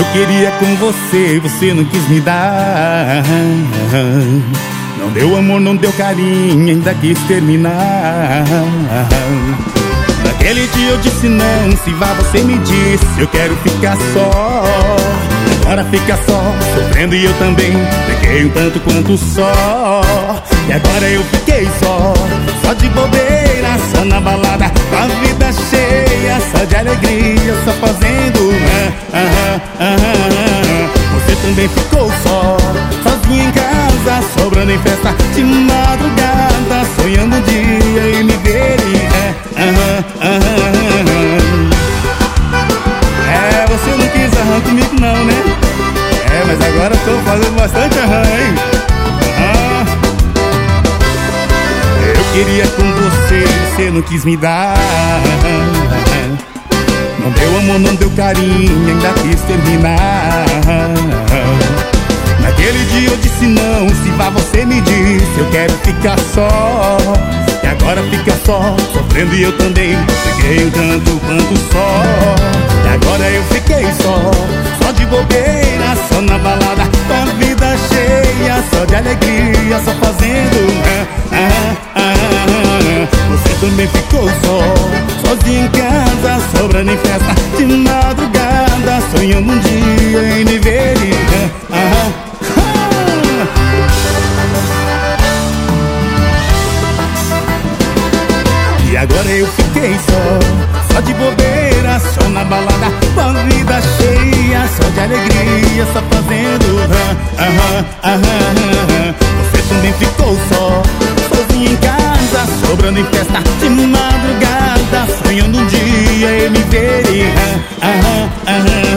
queria com você, você não quis me dar. Não deu amor, não deu carinho, ainda quis terminar. Naquele dia eu disse não, se vá você me disse, eu quero ficar só. Agora fica só, sofrendo e eu também peguei um tanto quanto só. E agora eu fiquei só de bobeira, só na balada, com a vida cheia, só de alegria, só fazendo Você também ficou sozinha em casa, sobrando em festa de madrugada, sonhando um dia e me ver você não quis arrancar comigo não, né? Mas agora tô fazendo bastante arranjo, hein? Eu queria com você, você não quis me dar. Não deu amor, não deu carinho, ainda quis terminar. Naquele dia eu disse não, se vá você me disse, eu quero ficar só. E agora fica só, sofrendo e eu também peguei um tanto quanto só. E agora eu fiquei só de bobeira, só na balada, com a vida cheia, só de alegria, só fazendo Você também ficou sozinha em casa, sobrando em festa de madrugada, sonhando um dia em me ver E agora eu fiquei só de bobeira, só na balada, com a vida cheia, só de alegria, só fazendo Você também ficou sozinha em casa, sobrando em festa de madrugada, sonhando um dia e me ver